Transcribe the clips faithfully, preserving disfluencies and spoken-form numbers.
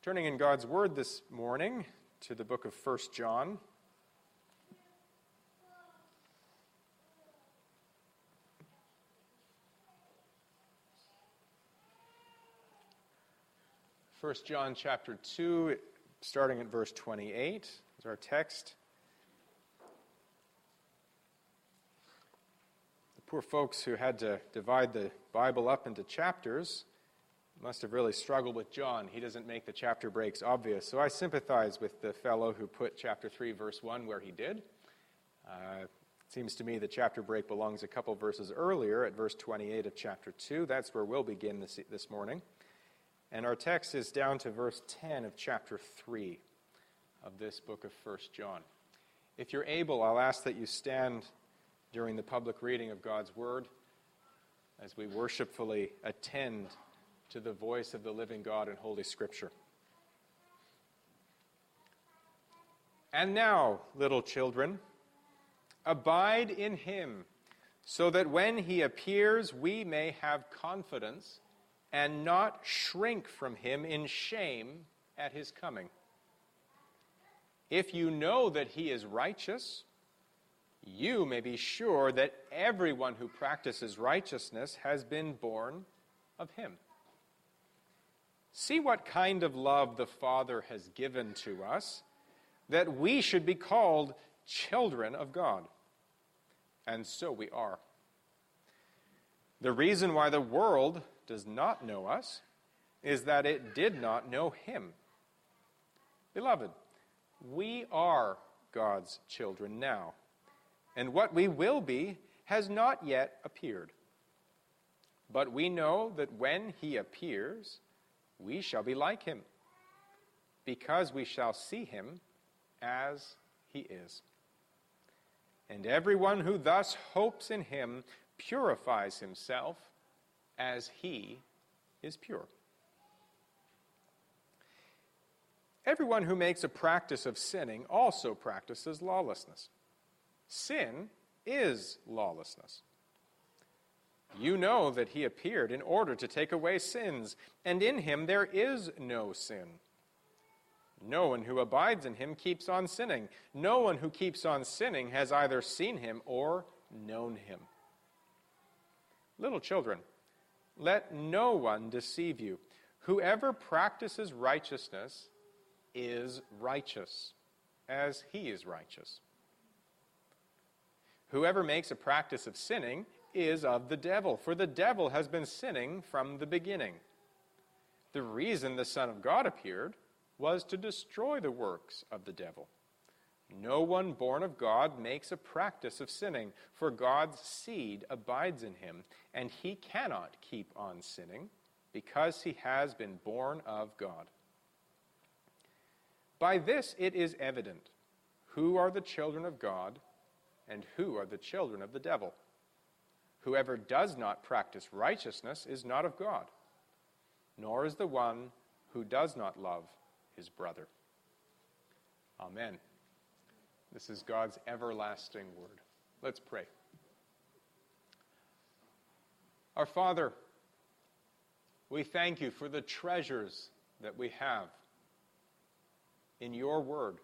Turning in God's Word this morning to the book of First John. First John chapter two, starting at verse twenty-eight, is our text. The poor folks who had to divide the Bible up into chapters must have really struggled with John. He doesn't make the chapter breaks obvious. So I sympathize with the fellow who put chapter three, verse one where he did. Uh, it seems to me the chapter break belongs a couple verses earlier at verse twenty-eight of chapter two. That's where we'll begin this, this morning. And our text is down to verse ten of chapter three of this book of First John. If you're able, I'll ask that you stand during the public reading of God's Word as we worshipfully attend to the voice of the living God in Holy Scripture. And now, little children, abide in Him, so that when He appears, we may have confidence and not shrink from Him in shame at His coming. If you know that He is righteous, you may be sure that everyone who practices righteousness has been born of Him. See what kind of love the Father has given to us, that we should be called children of God. And so we are. The reason why the world does not know us is that it did not know Him. Beloved, we are God's children now, and what we will be has not yet appeared. But we know that when He appears, we shall be like Him, because we shall see Him as He is. And everyone who thus hopes in Him purifies himself as He is pure. Everyone who makes a practice of sinning also practices lawlessness. Sin is lawlessness. You know that He appeared in order to take away sins, and in Him there is no sin. No one who abides in Him keeps on sinning. No one who keeps on sinning has either seen Him or known Him. Little children, let no one deceive you. Whoever practices righteousness is righteous, as He is righteous. Whoever makes a practice of sinning is of the devil, for the devil has been sinning from the beginning. The reason the Son of God appeared was to destroy the works of the devil. No one born of God makes a practice of sinning, for God's seed abides in him, and he cannot keep on sinning, because he has been born of God. By this it is evident who are the children of God and who are the children of the devil. Whoever does not practice righteousness is not of God, nor is the one who does not love his brother. Amen. This is God's everlasting word. Let's pray. Our Father, we thank you for the treasures that we have in your word,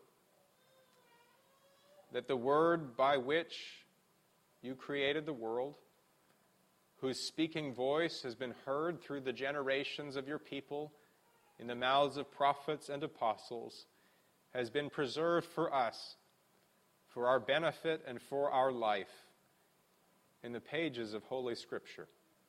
that the word by which you created the world, whose speaking voice has been heard through the generations of your people in the mouths of prophets and apostles, has been preserved for us, for our benefit and for our life, in the pages of Holy Scripture.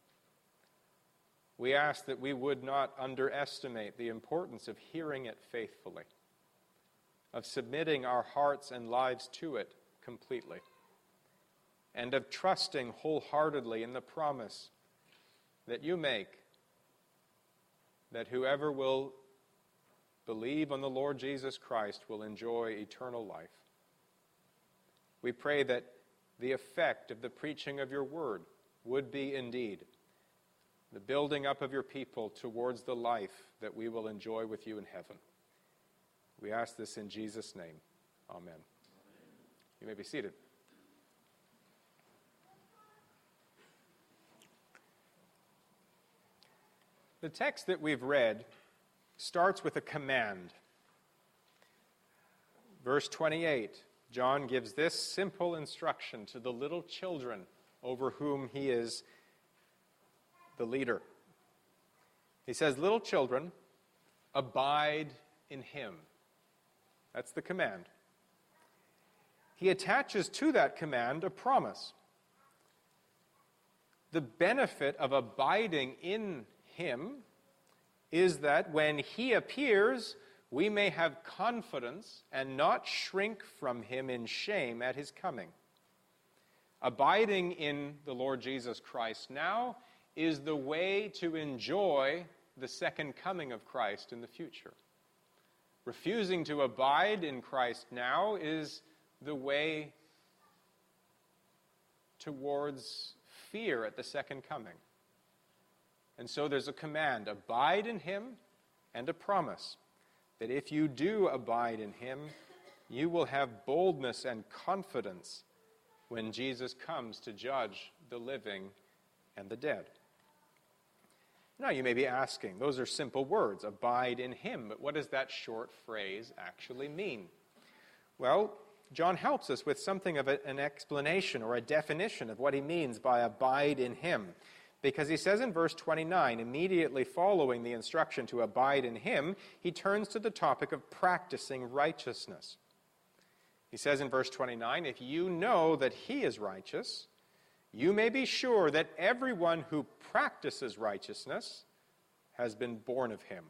We ask that we would not underestimate the importance of hearing it faithfully, of submitting our hearts and lives to it completely, and of trusting wholeheartedly in the promise that you make that whoever will believe on the Lord Jesus Christ will enjoy eternal life. We pray that the effect of the preaching of your word would be indeed the building up of your people towards the life that we will enjoy with you in heaven. We ask this in Jesus' name. Amen. You may be seated. The text that we've read starts with a command. Verse twenty-eight, John gives this simple instruction to the little children over whom he is the leader. He says, "Little children, abide in him." That's the command. He attaches to that command a promise. The benefit of abiding in him is that when he appears, we may have confidence and not shrink from him in shame at his coming. Abiding in the Lord Jesus Christ now is the way to enjoy the second coming of Christ in the future. Refusing to abide in Christ now is the way towards fear at the second coming. And so there's a command, abide in him, and a promise that if you do abide in him, you will have boldness and confidence when Jesus comes to judge the living and the dead. Now you may be asking, those are simple words, abide in him, but what does that short phrase actually mean? Well, John helps us with something of a, an explanation or a definition of what he means by abide in him. Because he says in verse twenty-nine, immediately following the instruction to abide in him, he turns to the topic of practicing righteousness. He says in verse twenty-nine, if you know that he is righteous, you may be sure that everyone who practices righteousness has been born of him.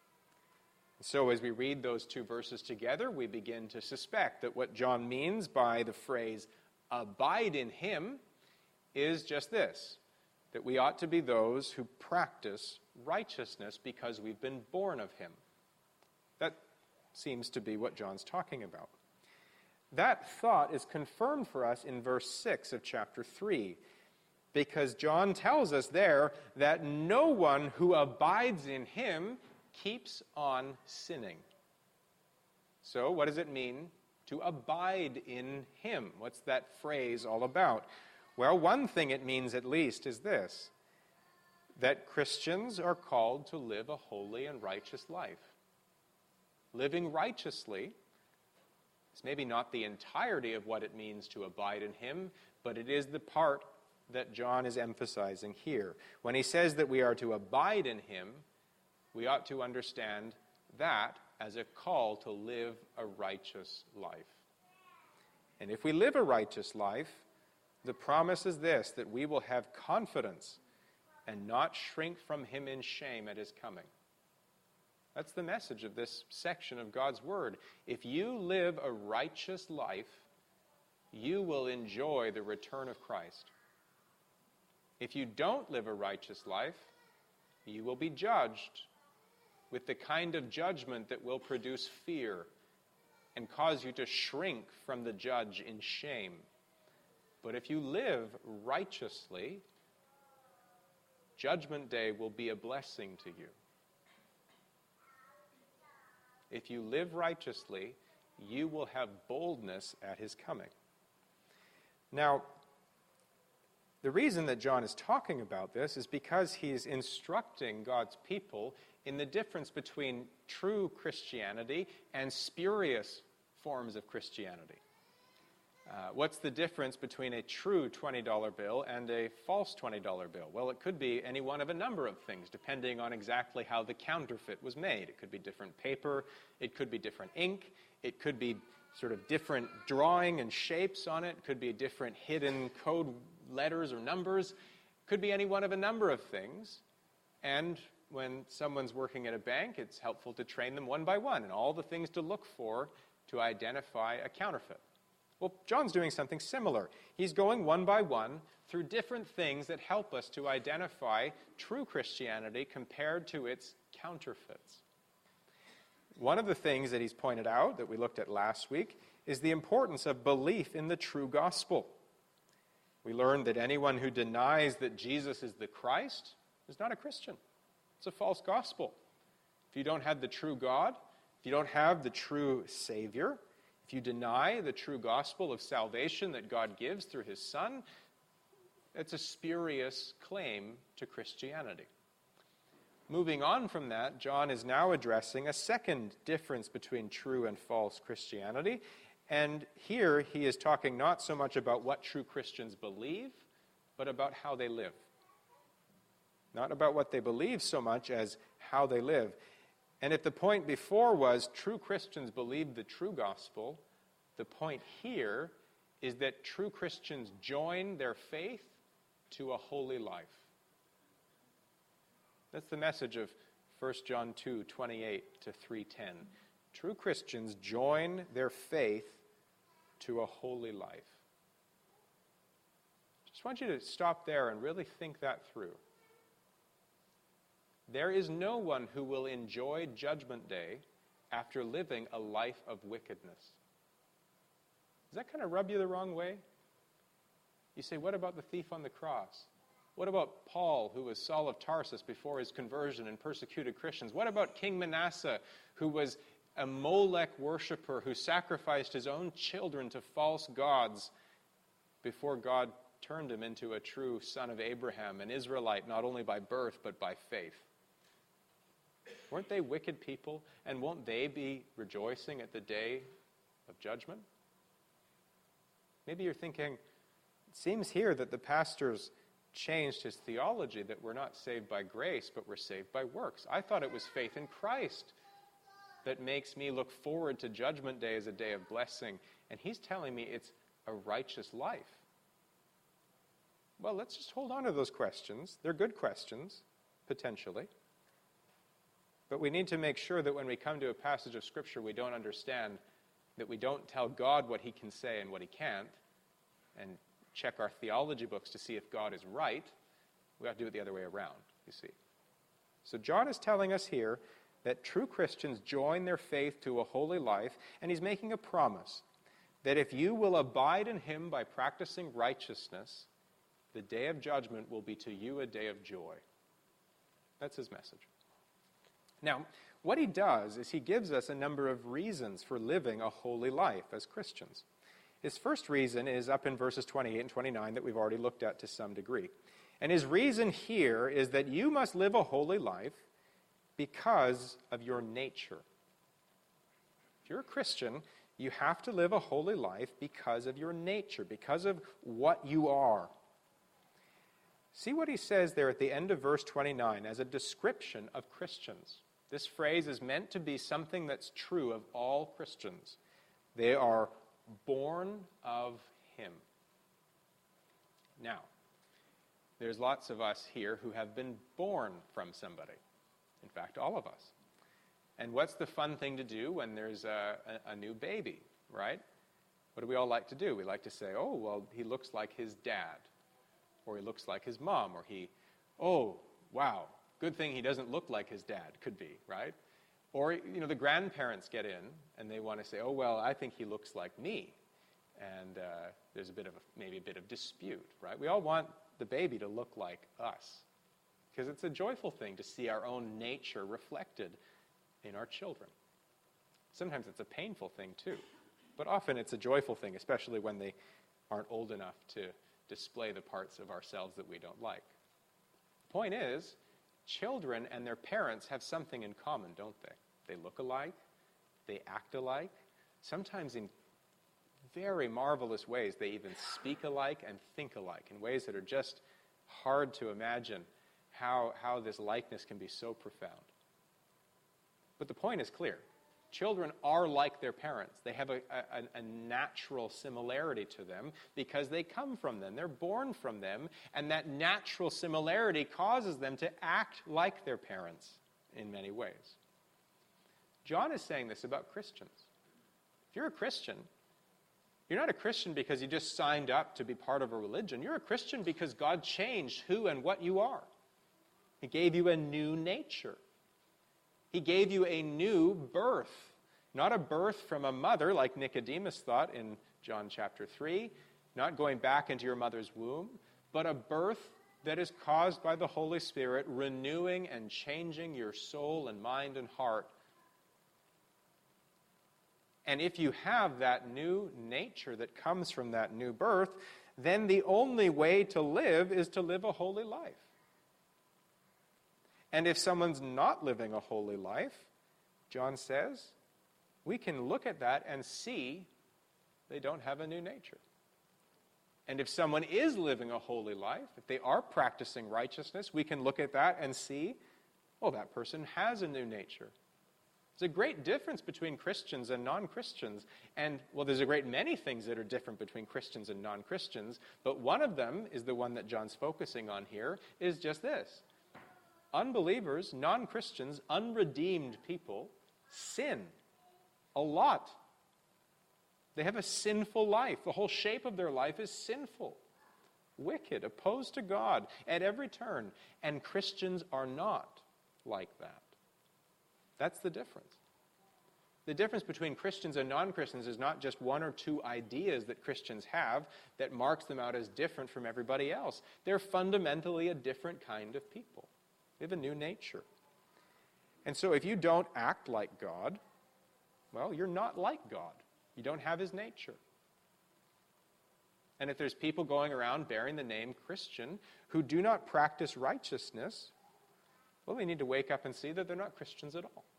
So as we read those two verses together, we begin to suspect that what John means by the phrase, abide in him, is just this, that we ought to be those who practice righteousness because we've been born of him. That seems to be what John's talking about. That thought is confirmed for us in verse six of chapter three, because John tells us there that no one who abides in him keeps on sinning. So what does it mean to abide in him? What's that phrase all about? Well, one thing it means at least is this, that Christians are called to live a holy and righteous life. Living righteously is maybe not the entirety of what it means to abide in him, but it is the part that John is emphasizing here. When he says that we are to abide in him, we ought to understand that as a call to live a righteous life. And if we live a righteous life, the promise is this, that we will have confidence and not shrink from him in shame at his coming. That's the message of this section of God's Word. If you live a righteous life, you will enjoy the return of Christ. If you don't live a righteous life, you will be judged with the kind of judgment that will produce fear and cause you to shrink from the judge in shame. But if you live righteously, Judgment Day will be a blessing to you. If you live righteously, you will have boldness at his coming. Now, the reason that John is talking about this is because he's instructing God's people in the difference between true Christianity and spurious forms of Christianity. Uh, what's the difference between a true twenty dollar bill and a false twenty dollar bill? Well, it could be any one of a number of things, depending on exactly how the counterfeit was made. It could be different paper, it could be different ink, it could be sort of different drawing and shapes on it, it could be different hidden code letters or numbers, it could be any one of a number of things. And when someone's working at a bank, it's helpful to train them one by one and all the things to look for to identify a counterfeit. Well, John's doing something similar. He's going one by one through different things that help us to identify true Christianity compared to its counterfeits. One of the things that he's pointed out that we looked at last week is the importance of belief in the true gospel. We learned that anyone who denies that Jesus is the Christ is not a Christian. It's a false gospel. If you don't have the true God, if you don't have the true Savior, if you deny the true gospel of salvation that God gives through his Son, it's a spurious claim to Christianity. moving on from that, John is now addressing a second difference between true and false Christianity. And here he is talking not so much about what true Christians believe, but about how they live. Not about what they believe so much as how they live. And if the point before was true Christians believe the true gospel, the point here is that true Christians join their faith to a holy life. That's the message of First John two, twenty-eight to three ten. True Christians join their faith to a holy life. Just want you to stop there and really think that through. There is no one who will enjoy Judgment Day after living a life of wickedness. Does that kind of rub you the wrong way? You say, what about the thief on the cross? What about Paul, who was Saul of Tarsus before his conversion and persecuted Christians? What about King Manasseh, who was a Molech worshiper who sacrificed his own children to false gods before God turned him into a true son of Abraham, an Israelite, not only by birth, but by faith? Weren't they wicked people? And won't they be rejoicing at the day of judgment? Maybe you're thinking, it seems here that the pastor's changed his theology, that we're not saved by grace, but we're saved by works. I thought it was faith in Christ that makes me look forward to Judgment Day as a day of blessing. And he's telling me it's a righteous life. Well, let's just hold on to those questions. They're good questions, potentially. But we need to make sure that when we come to a passage of Scripture we don't understand, that we don't tell God what he can say and what he can't, and check our theology books to see if God is right. We have to do it the other way around, you see. So John is telling us here that true Christians join their faith to a holy life, and he's making a promise that if you will abide in him by practicing righteousness, the day of judgment will be to you a day of joy. That's his message. Now, what he does is he gives us a number of reasons for living a holy life as Christians. His first reason is up in verses twenty-eight and twenty-nine that we've already looked at to some degree. And his reason here is that you must live a holy life because of your nature. If you're a Christian, you have to live a holy life because of your nature, because of what you are. See what he says there at the end of verse twenty-nine as a description of Christians. This phrase is meant to be something that's true of all Christians. They are born of him. Now, there's lots of us here who have been born from somebody. In fact, all of us. And what's the fun thing to do when there's a, a, a new baby, right? What do we all like to do? We like to say, oh, well, he looks like his dad. Or he looks like his mom. Or he, oh, wow, good thing he doesn't look like his dad, could be, right? Or, you know, the grandparents get in and they want to say, oh, well, I think he looks like me. And uh, there's a bit of, a, maybe a bit of dispute, right? We all want the baby to look like us because it's a joyful thing to see our own nature reflected in our children. Sometimes it's a painful thing too, but often it's a joyful thing, especially when they aren't old enough to display the parts of ourselves that we don't like. The point is, children and their parents have something in common, don't they? They look alike, they act alike, sometimes in very marvelous ways. They even speak alike and think alike in ways that are just hard to imagine how, how this likeness can be so profound. But the point is clear. Children are like their parents. They have a, a, a natural similarity to them because they come from them. They're born from them, and that natural similarity causes them to act like their parents in many ways. John is saying this about Christians. If you're a Christian, you're not a Christian because you just signed up to be part of a religion. You're a Christian because God changed who and what you are. He gave you a new nature. He gave you a new birth. Not a birth from a mother like Nicodemus thought in John chapter three, not going back into your mother's womb, but a birth that is caused by the Holy Spirit renewing and changing your soul and mind and heart. And if you have that new nature that comes from that new birth, then the only way to live is to live a holy life. And if someone's not living a holy life, John says, we can look at that and see they don't have a new nature. And if someone is living a holy life, if they are practicing righteousness, we can look at that and see, oh, that person has a new nature. There's a great difference between Christians and non-Christians. And, well, there's a great many things that are different between Christians and non-Christians, but one of them is the one that John's focusing on here, is just this. Unbelievers, non-Christians, unredeemed people sin a lot. They have a sinful life. The whole shape of their life is sinful, wicked, opposed to God at every turn. And Christians are not like that. That's the difference. The difference between Christians and non-Christians is not just one or two ideas that Christians have that marks them out as different from everybody else. They're fundamentally a different kind of people. They have a new nature. And so if you don't act like God, well, you're not like God. You don't have his nature. And if there's people going around bearing the name Christian who do not practice righteousness, well, they need to wake up and see that they're not Christians at all.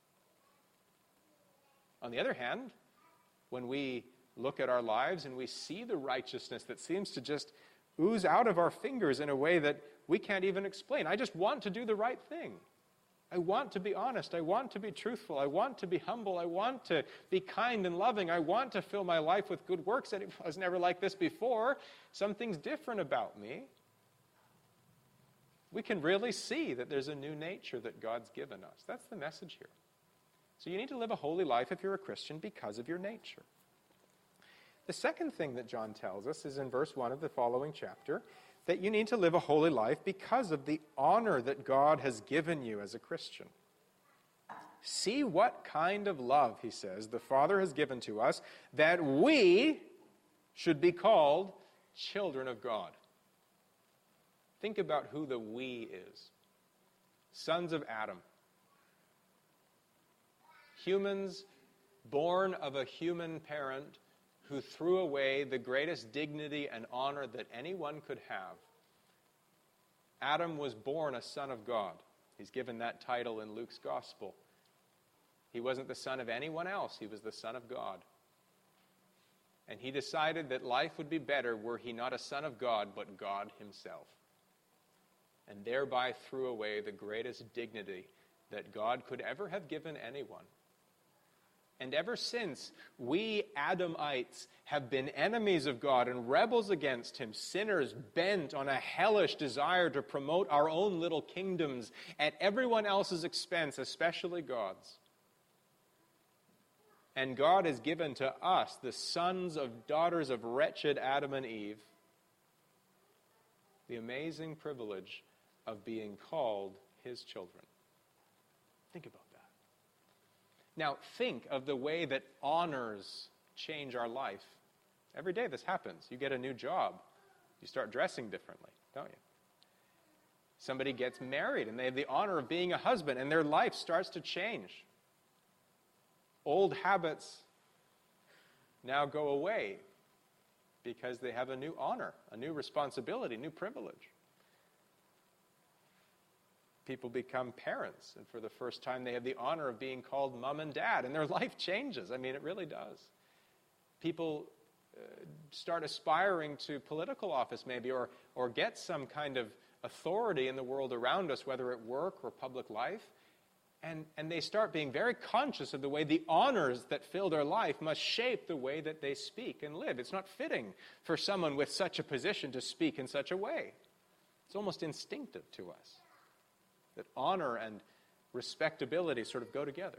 On the other hand, when we look at our lives and we see the righteousness that seems to just ooze out of our fingers in a way that we can't even explain. I just want to do the right thing. I want to be honest. I want to be truthful. I want to be humble. I want to be kind and loving. I want to fill my life with good works. And it was never like this before. Something's different about me. We can really see that there's a new nature that God's given us. That's the message here. So you need to live a holy life if you're a Christian because of your nature. The second thing that John tells us is in verse one of the following chapter, that you need to live a holy life because of the honor that God has given you as a Christian. See what kind of love, he says, the Father has given to us, that we should be called children of God. Think about who the we is. Sons of Adam. Humans born of a human parent who threw away the greatest dignity and honor that anyone could have. Adam was born a son of God. He's given that title in Luke's gospel. He wasn't the son of anyone else. He was the son of God. And he decided that life would be better were he not a son of God, but God himself. And thereby threw away the greatest dignity that God could ever have given anyone. And ever since, we Adamites have been enemies of God and rebels against him, sinners bent on a hellish desire to promote our own little kingdoms at everyone else's expense, especially God's. And God has given to us, the sons of daughters of wretched Adam and Eve, the amazing privilege of being called his children. Think about that. Now, think of the way that honors change our life. Every day this happens. You get a new job. You start dressing differently, don't you? Somebody gets married and they have the honor of being a husband and their life starts to change. Old habits now go away because they have a new honor, a new responsibility, new privilege. People become parents, and for the first time they have the honor of being called mom and dad, and their life changes. I mean, it really does. People uh, start aspiring to political office maybe, or, or get some kind of authority in the world around us, whether at work or public life, and, and they start being very conscious of the way the honors that fill their life must shape the way that they speak and live. It's not fitting for someone with such a position to speak in such a way. It's almost instinctive to us. That honor and respectability sort of go together.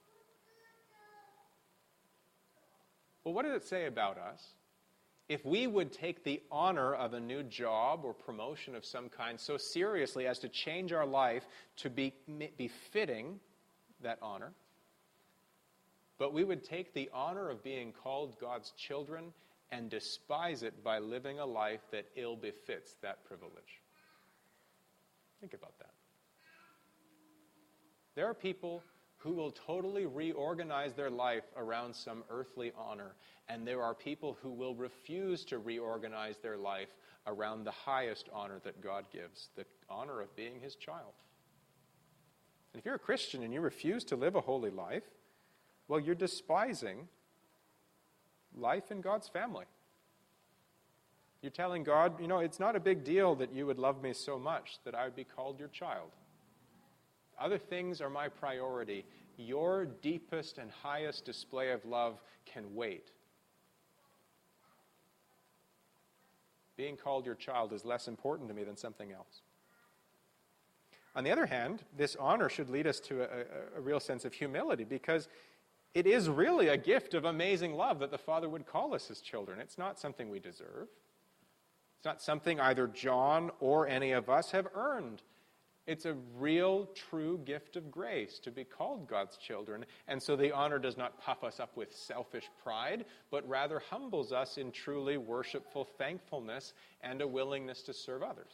Well, what does it say about us if we would take the honor of a new job or promotion of some kind so seriously as to change our life to be befitting that honor, but we would take the honor of being called God's children and despise it by living a life that ill befits that privilege? Think about that. There are people who will totally reorganize their life around some earthly honor, and there are people who will refuse to reorganize their life around the highest honor that God gives, the honor of being his child. And if you're a Christian and you refuse to live a holy life, well, you're despising life in God's family. You're telling God, you know, it's not a big deal that you would love me so much that I would be called your child. Other things are my priority. Your deepest and highest display of love can wait. Being called your child is less important to me than something else. On the other hand, this honor should lead us to a, a, a real sense of humility, because it is really a gift of amazing love that the Father would call us his children. It's not something we deserve. It's not something either John or any of us have earned. It's a real, true gift of grace to be called God's children. And so the honor does not puff us up with selfish pride, but rather humbles us in truly worshipful thankfulness and a willingness to serve others.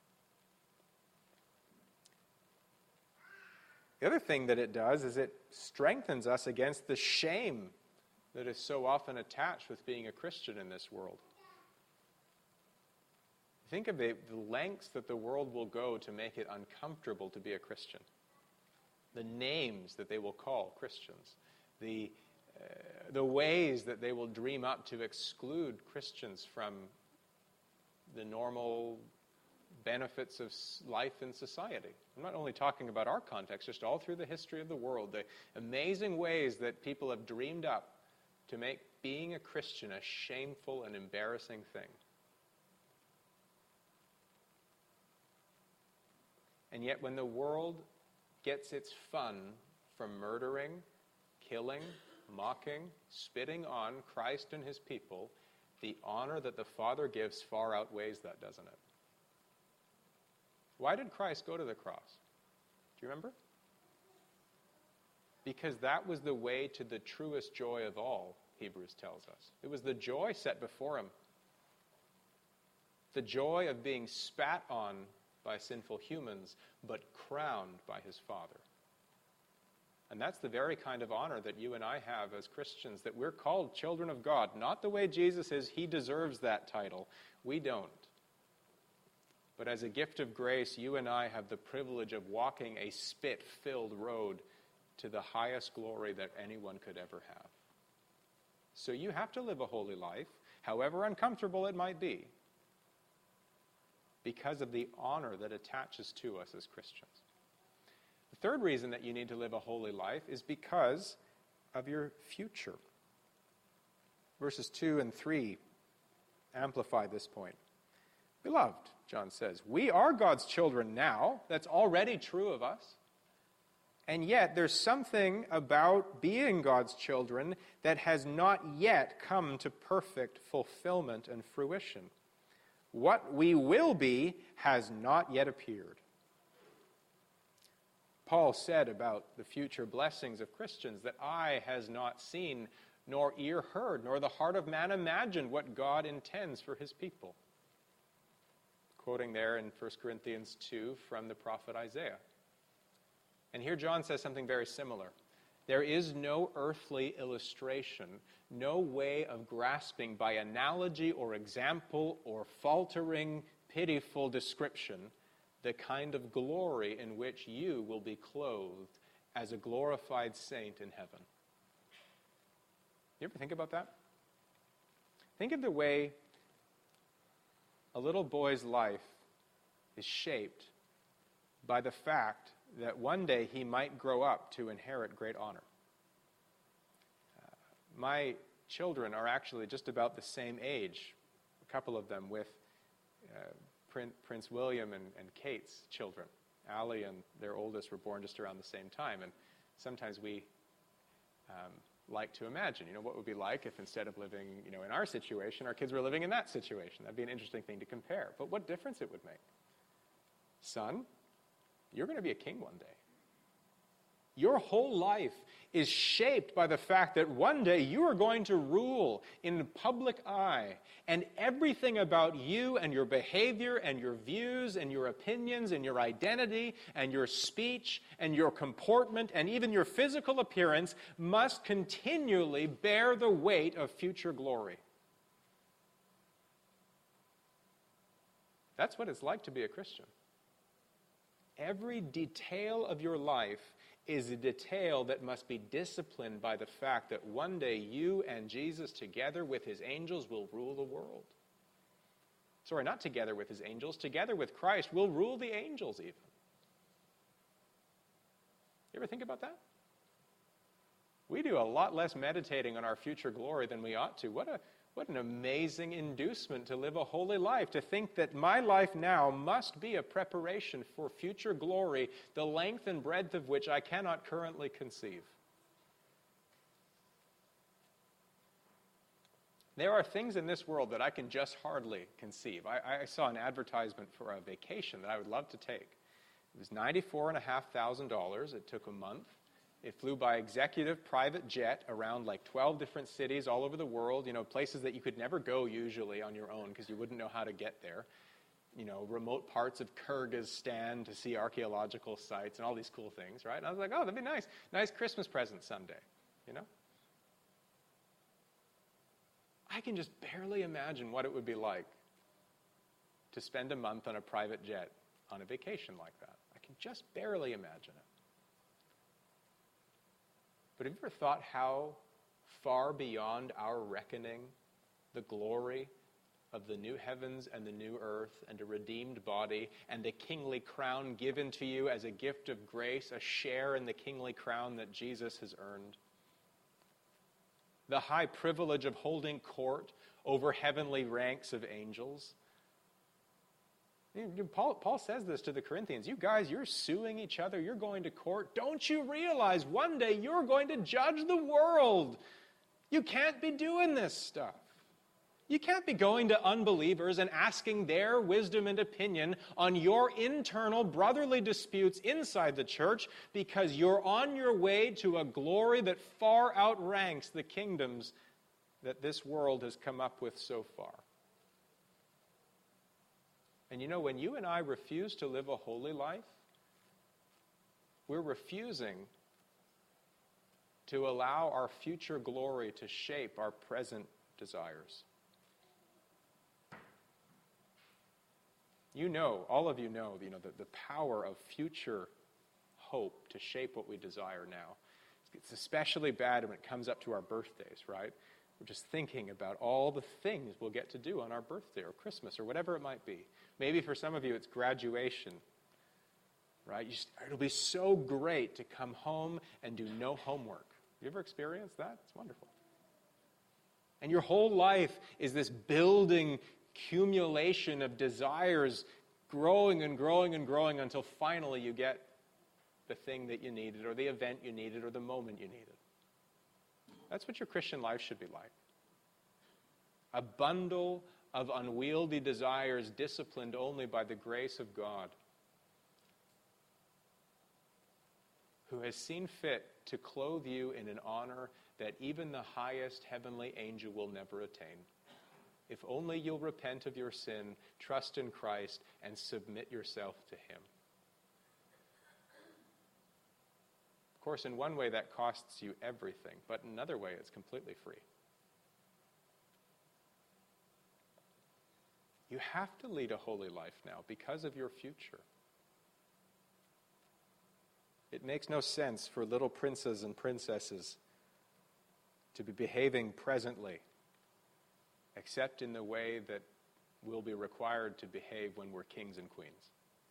The other thing that it does is it strengthens us against the shame that is so often attached with being a Christian in this world. Think of the, the lengths that the world will go to make it uncomfortable to be a Christian. The names that they will call Christians. The, uh, the ways that they will dream up to exclude Christians from the normal benefits of life in society. I'm not only talking about our context, just all through the history of the world. The amazing ways that people have dreamed up to make being a Christian a shameful and embarrassing thing. And yet when the world gets its fun from murdering, killing, mocking, spitting on Christ and his people, the honor that the Father gives far outweighs that, doesn't it? Why did Christ go to the cross? Do you remember? Because that was the way to the truest joy of all, Hebrews tells us. It was the joy set before him. The joy of being spat on by sinful humans, but crowned by his Father. And that's the very kind of honor that you and I have as Christians, that we're called children of God. Not the way Jesus is. He deserves that title. We don't. But as a gift of grace, you and I have the privilege of walking a spit-filled road to the highest glory that anyone could ever have. So you have to live a holy life, however uncomfortable it might be, because of the honor that attaches to us as Christians. The third reason that you need to live a holy life is because of your future. Verses two and three amplify this point. Beloved, John says, we are God's children now. That's already true of us. And yet there's something about being God's children that has not yet come to perfect fulfillment and fruition. What we will be has not yet appeared. Paul said about the future blessings of Christians that eye has not seen, nor ear heard, nor the heart of man imagined what God intends for his people. Quoting there in First Corinthians two from the prophet Isaiah. And here John says something very similar. There is no earthly illustration, no way of grasping by analogy or example or faltering, pitiful description the kind of glory in which you will be clothed as a glorified saint in heaven. You ever think about that? Think of the way a little boy's life is shaped by the fact that one day he might grow up to inherit great honor. Uh, my children are actually just about the same age, a couple of them, with uh, Prin- Prince William and, and Kate's children. Allie and their oldest were born just around the same time, and sometimes we um, like to imagine, you know, what it would be like if instead of living, you know, in our situation, our kids were living in that situation. That'd be an interesting thing to compare. But what difference it would make? Son, you're going to be a king one day. Your whole life is shaped by the fact that one day you are going to rule in the public eye, and everything about you and your behavior and your views and your opinions and your identity and your speech and your comportment and even your physical appearance must continually bear the weight of future glory. That's what it's like to be a Christian. Every detail of your life is a detail that must be disciplined by the fact that one day you and Jesus, together with his angels, will rule the world. Sorry, not together with his angels. Together with Christ, will rule the angels even. You ever think about that? We do a lot less meditating on our future glory than we ought to. What a What an amazing inducement to live a holy life, to think that my life now must be a preparation for future glory, the length and breadth of which I cannot currently conceive. There are things in this world that I can just hardly conceive. I, I saw an advertisement for a vacation that I would love to take. It was ninety-four thousand five hundred dollars. It took a month. It flew by executive private jet around like twelve different cities all over the world, you know, places that you could never go usually on your own because you wouldn't know how to get there. You know, remote parts of Kyrgyzstan to see archaeological sites and all these cool things, right? And I was like, oh, that'd be nice. Nice Christmas present someday, you know? I can just barely imagine what it would be like to spend a month on a private jet on a vacation like that. I can just barely imagine it. But have you ever thought how far beyond our reckoning the glory of the new heavens and the new earth and a redeemed body and the kingly crown given to you as a gift of grace, a share in the kingly crown that Jesus has earned? The high privilege of holding court over heavenly ranks of angels. Paul, Paul says this to the Corinthians. You guys, you're suing each other. You're going to court. Don't you realize one day you're going to judge the world? You can't be doing this stuff. You can't be going to unbelievers and asking their wisdom and opinion on your internal brotherly disputes inside the church because you're on your way to a glory that far outranks the kingdoms that this world has come up with so far. And you know, when you and I refuse to live a holy life, we're refusing to allow our future glory to shape our present desires. You know, all of you know, you know, the, the power of future hope to shape what we desire now. It's especially bad when it comes up to our birthdays, right? We're just thinking about all the things we'll get to do on our birthday or Christmas or whatever it might be. Maybe for some of you it's graduation, right? You just, it'll be so great to come home and do no homework. You ever experienced that? It's wonderful. And your whole life is this building accumulation of desires growing and growing and growing until finally you get the thing that you needed or the event you needed or the moment you needed. That's what your Christian life should be like. A bundle of unwieldy desires disciplined only by the grace of God, who has seen fit to clothe you in an honor that even the highest heavenly angel will never attain. If only you'll repent of your sin, trust in Christ, and submit yourself to him. Of course, in one way that costs you everything, but in another way it's completely free. You have to lead a holy life now because of your future. It makes no sense for little princes and princesses to be behaving presently, except in the way that we'll be required to behave when we're kings and queens.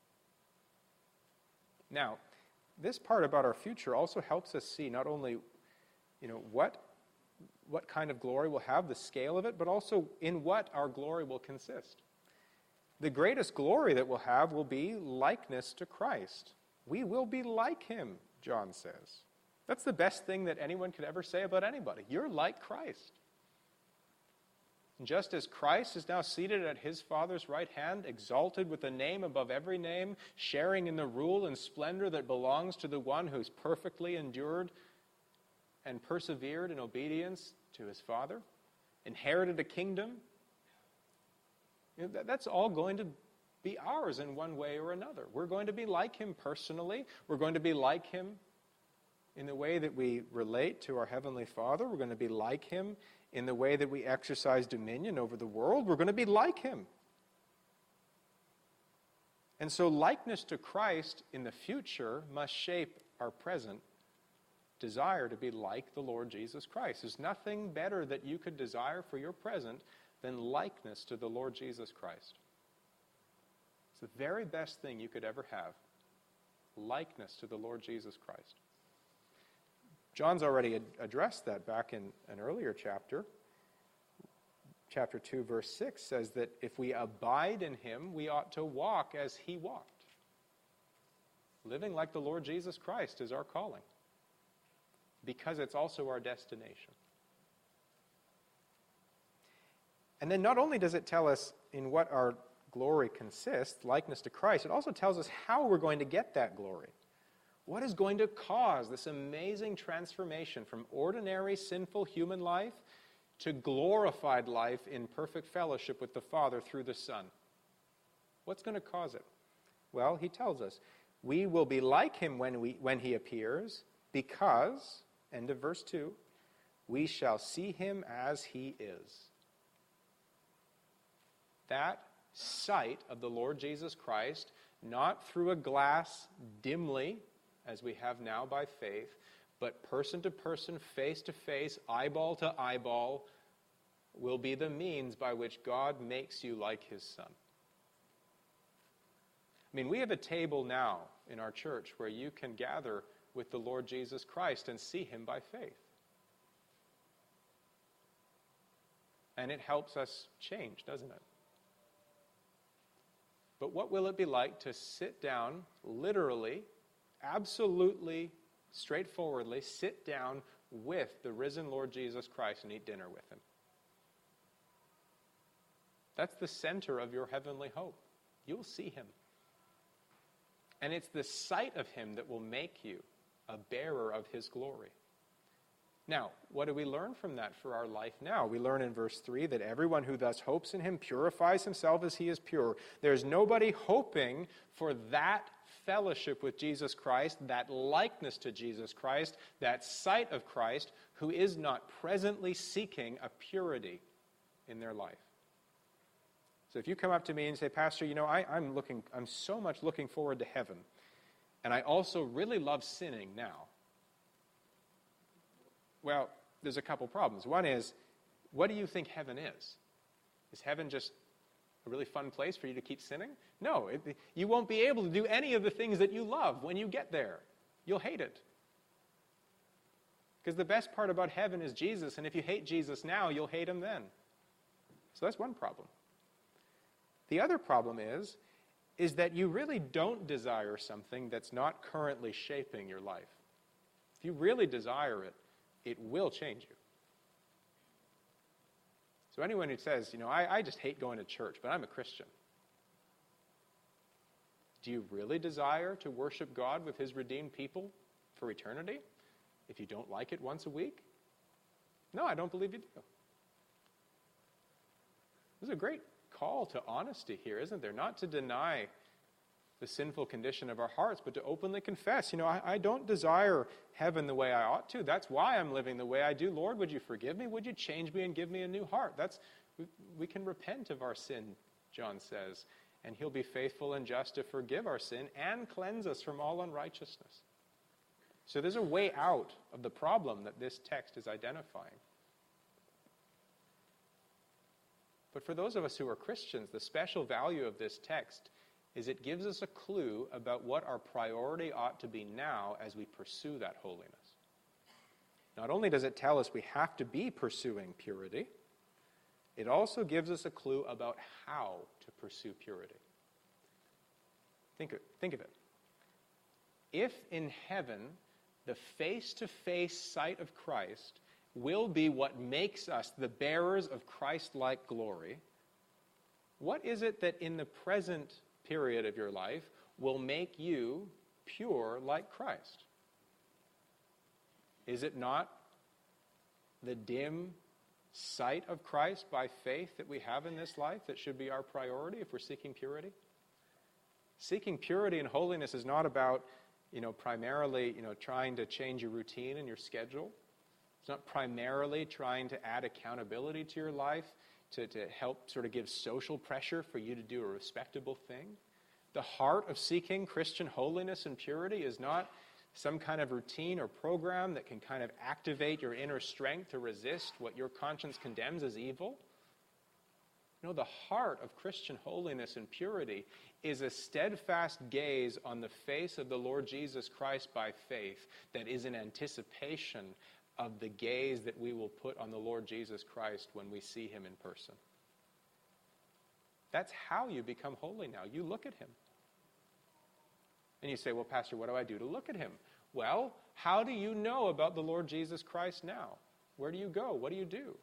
Now, this part about our future also helps us see not only, you know, what, what kind of glory we'll have, the scale of it, but also in what our glory will consist. The greatest glory that we'll have will be likeness to Christ. We will be like him, John says. That's the best thing that anyone could ever say about anybody. You're like Christ. And just as Christ is now seated at his Father's right hand, exalted with a name above every name, sharing in the rule and splendor that belongs to the one who's perfectly endured and persevered in obedience to his Father, inherited a kingdom, you know, that, that's all going to be ours in one way or another. We're going to be like him personally. We're going to be like him in the way that we relate to our Heavenly Father. We're going to be like him in the way that we exercise dominion over the world. We're going to be like him. And so likeness to Christ in the future must shape our present desire to be like the Lord Jesus Christ. There's nothing better that you could desire for your present than likeness to the Lord Jesus Christ. It's the very best thing you could ever have. Likeness to the Lord Jesus Christ. John's already ad- addressed that back in an earlier chapter. Chapter two, verse six says that if we abide in him, we ought to walk as he walked. Living like the Lord Jesus Christ is our calling, because it's also our destination. And then not only does it tell us in what our glory consists, likeness to Christ, it also tells us how we're going to get that glory. What is going to cause this amazing transformation from ordinary sinful human life to glorified life in perfect fellowship with the Father through the Son? What's going to cause it? Well, he tells us, we will be like him when we when he appears, because, end of verse two, we shall see him as he is. That sight of the Lord Jesus Christ, not through a glass dimly, as we have now by faith, but person to person, face to face, eyeball to eyeball, will be the means by which God makes you like his Son. I mean, we have a table now in our church where you can gather with the Lord Jesus Christ and see him by faith. And it helps us change, doesn't it? But what will it be like to sit down, literally, absolutely, straightforwardly, sit down with the risen Lord Jesus Christ and eat dinner with him? That's the center of your heavenly hope. You'll see him. And it's the sight of him that will make you a bearer of his glory. Now, what do we learn from that for our life now? We learn in verse three that everyone who thus hopes in him purifies himself as he is pure. There's nobody hoping for that fellowship with Jesus Christ, that likeness to Jesus Christ, that sight of Christ, who is not presently seeking a purity in their life. So if you come up to me and say, Pastor, you know, I, I'm looking, I'm so much looking forward to heaven, and I also really love sinning now. Well, there's a couple problems. One is, what do you think heaven is? Is heaven just a really fun place for you to keep sinning? No, it, you won't be able to do any of the things that you love when you get there. You'll hate it. Because the best part about heaven is Jesus, and if you hate Jesus now, you'll hate him then. So that's one problem. The other problem is, is that you really don't desire something that's not currently shaping your life. If you really desire it, it will change you. So anyone who says, you know, I, I just hate going to church, but I'm a Christian. Do you really desire to worship God with his redeemed people for eternity if you don't like it once a week? No, I don't believe you do. This is a great call to honesty here, isn't there? Not to deny the sinful condition of our hearts, but to openly confess, you know, I, I don't desire heaven the way I ought to. That's why I'm living the way I do. Lord, would you forgive me? Would you change me and give me a new heart? That's we, we can repent of our sin, John says, and he'll be faithful and just to forgive our sin and cleanse us from all unrighteousness. So there's a way out of the problem that this text is identifying. But for those of us who are Christians, the special value of this text is it gives us a clue about what our priority ought to be now as we pursue that holiness. Not only does it tell us we have to be pursuing purity, it also gives us a clue about how to pursue purity. Think of, think of it. If in heaven the face-to-face sight of Christ will be what makes us the bearers of Christ-like glory, what is it that in the present period of your life will make you pure like Christ? Is it not the dim sight of Christ by faith that we have in this life that should be our priority if we're seeking purity? Seeking purity and holiness is not about, you know, primarily, you know, trying to change your routine and your schedule. It's not primarily trying to add accountability to your life, to, to help sort of give social pressure for you to do a respectable thing. The heart of seeking Christian holiness and purity is not some kind of routine or program that can kind of activate your inner strength to resist what your conscience condemns as evil. No, the heart of Christian holiness and purity is a steadfast gaze on the face of the Lord Jesus Christ by faith that is in anticipation of the gaze that we will put on the Lord Jesus Christ when we see him in person. That's how you become holy now. You look at him. And you say, well, Pastor, what do I do to look at him? Well, how do you know about the Lord Jesus Christ now? Where do you go? What do you do?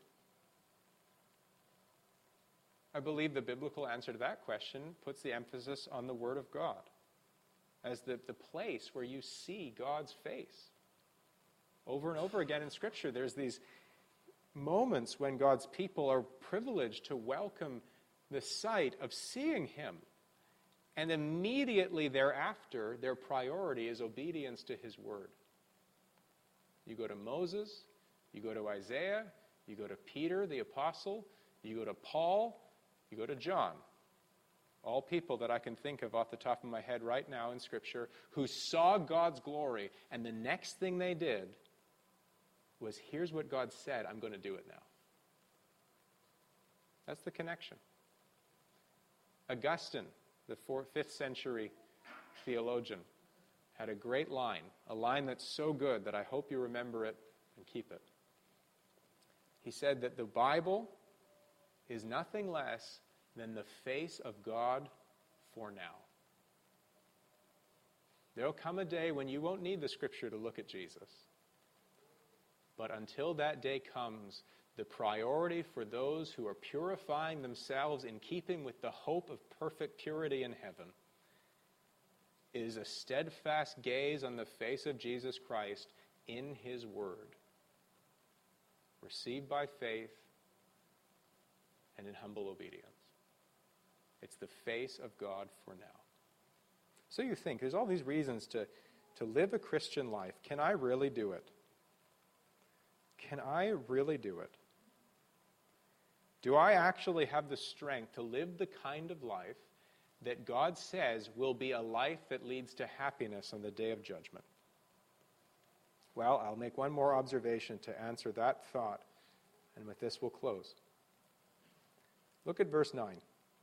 I believe the biblical answer to that question puts the emphasis on the Word of God as the, the place where you see God's face. Over and over again in Scripture, there's these moments when God's people are privileged to welcome the sight of seeing him. And immediately thereafter, their priority is obedience to his word. You go to Moses, you go to Isaiah, you go to Peter the apostle, you go to Paul, you go to John. All people that I can think of off the top of my head right now in Scripture who saw God's glory, and the next thing they did was, here's what God said, I'm going to do it now. That's the connection. Augustine, the fourth, fifth century theologian, had a great line, a line that's so good that I hope you remember it and keep it. He said that the Bible is nothing less than the face of God for now. There'll come a day when you won't need the Scripture to look at Jesus. But until that day comes, the priority for those who are purifying themselves in keeping with the hope of perfect purity in heaven is a steadfast gaze on the face of Jesus Christ in his word, received by faith and in humble obedience. It's the face of God for now. So you think, there's all these reasons to, to live a Christian life. Can I really do it? Can I really do it? Do I actually have the strength to live the kind of life that God says will be a life that leads to happiness on the day of judgment? Well, I'll make one more observation to answer that thought, and with this we'll close. Look at verse nine.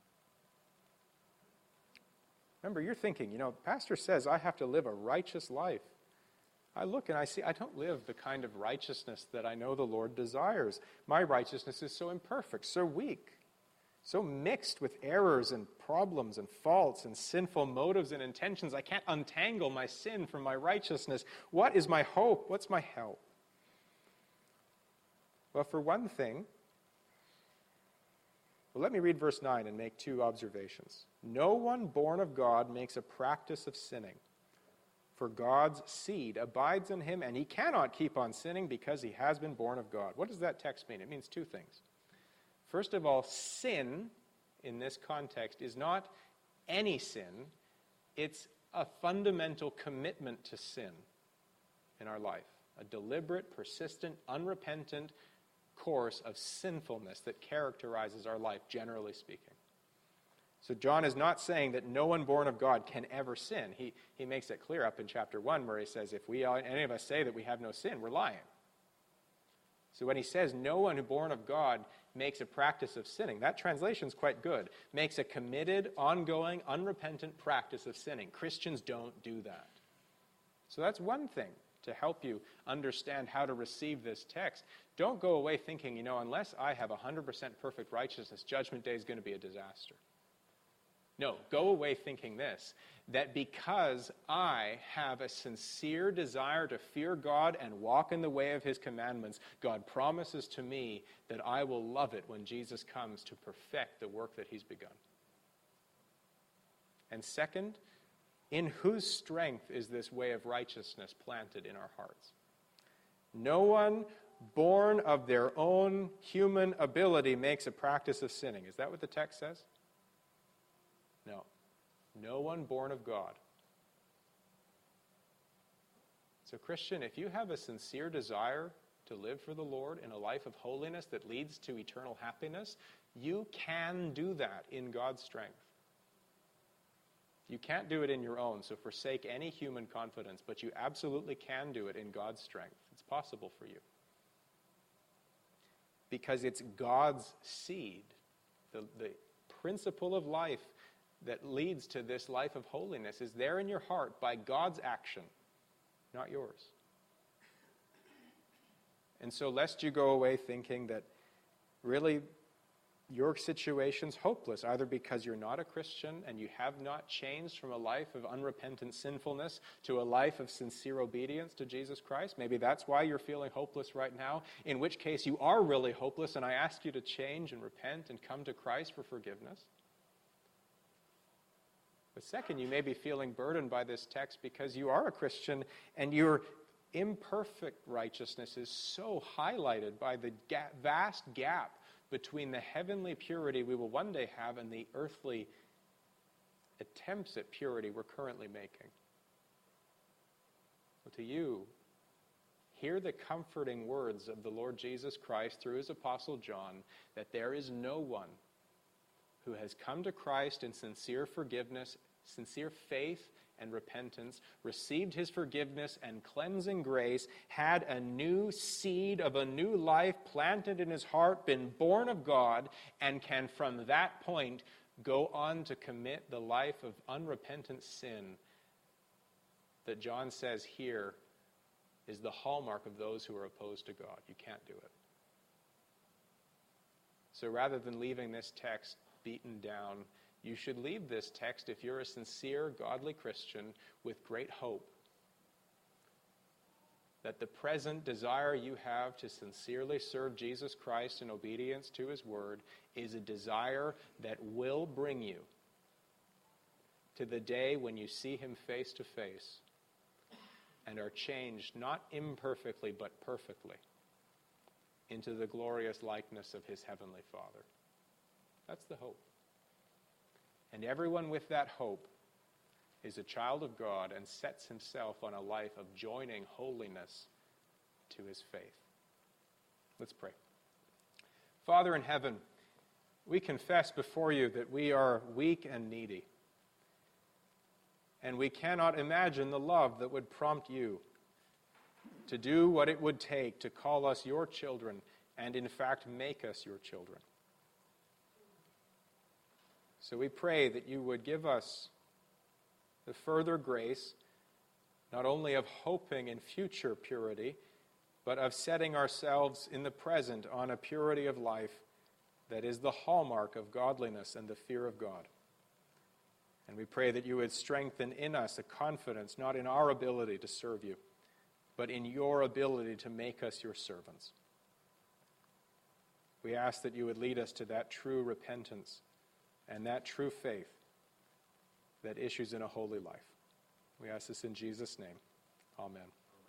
Remember, you're thinking, you know, Pastor says I have to live a righteous life. I look and I see I don't live the kind of righteousness that I know the Lord desires. My righteousness is so imperfect, so weak, so mixed with errors and problems and faults and sinful motives and intentions. I can't untangle my sin from my righteousness. What is my hope? What's my help? Well, for one thing, well, let me read verse nine and make two observations. No one born of God makes a practice of sinning, for God's seed abides in him, and he cannot keep on sinning because he has been born of God. What does that text mean? It means two things. First of all, sin, in this context, is not any sin. It's a fundamental commitment to sin in our life. A deliberate, persistent, unrepentant course of sinfulness that characterizes our life, generally speaking. So John is not saying that no one born of God can ever sin. He, he makes it clear up in chapter one where he says, if we any of us say that we have no sin, we're lying. So when he says no one who born of God makes a practice of sinning, that translation is quite good. Makes a committed, ongoing, unrepentant practice of sinning. Christians don't do that. So that's one thing to help you understand how to receive this text. Don't go away thinking, you know, unless I have one hundred percent perfect righteousness, Judgment Day is going to be a disaster. No, go away thinking this, that because I have a sincere desire to fear God and walk in the way of his commandments, God promises to me that I will love it when Jesus comes to perfect the work that he's begun. And second, in whose strength is this way of righteousness planted in our hearts? No one born of their own human ability makes a practice of sinning. Is that what the text says? No. No one born of God. So, Christian, if you have a sincere desire to live for the Lord in a life of holiness that leads to eternal happiness, you can do that in God's strength. You can't do it in your own, so forsake any human confidence, but you absolutely can do it in God's strength. It's possible for you. Because it's God's seed, the, the principle of life that leads to this life of holiness is there in your heart by God's action, not yours. And so lest you go away thinking that really your situation's hopeless, either because you're not a Christian and you have not changed from a life of unrepentant sinfulness to a life of sincere obedience to Jesus Christ. Maybe that's why you're feeling hopeless right now, in which case you are really hopeless, and I ask you to change and repent and come to Christ for forgiveness. But second, you may be feeling burdened by this text because you are a Christian and your imperfect righteousness is so highlighted by the ga- vast gap between the heavenly purity we will one day have and the earthly attempts at purity we're currently making. So to you, hear the comforting words of the Lord Jesus Christ through his apostle John, that there is no one who has come to Christ in sincere forgiveness, sincere faith and repentance, received his forgiveness and cleansing grace, had a new seed of a new life planted in his heart, been born of God, and can from that point go on to commit the life of unrepentant sin that John says here is the hallmark of those who are opposed to God. You can't do it. So rather than leaving this text beaten down, you should leave this text, if you're a sincere, godly Christian, with great hope that the present desire you have to sincerely serve Jesus Christ in obedience to his word is a desire that will bring you to the day when you see him face to face and are changed, not imperfectly, but perfectly, into the glorious likeness of his heavenly Father. That's the hope. And everyone with that hope is a child of God and sets himself on a life of joining holiness to his faith. Let's pray. Father in heaven, we confess before you that we are weak and needy. And we cannot imagine the love that would prompt you to do what it would take to call us your children and in fact make us your children. So we pray that you would give us the further grace, not only of hoping in future purity, but of setting ourselves in the present on a purity of life that is the hallmark of godliness and the fear of God. And we pray that you would strengthen in us a confidence, not in our ability to serve you, but in your ability to make us your servants. We ask that you would lead us to that true repentance and that true faith that issues in a holy life. We ask this in Jesus' name. Amen.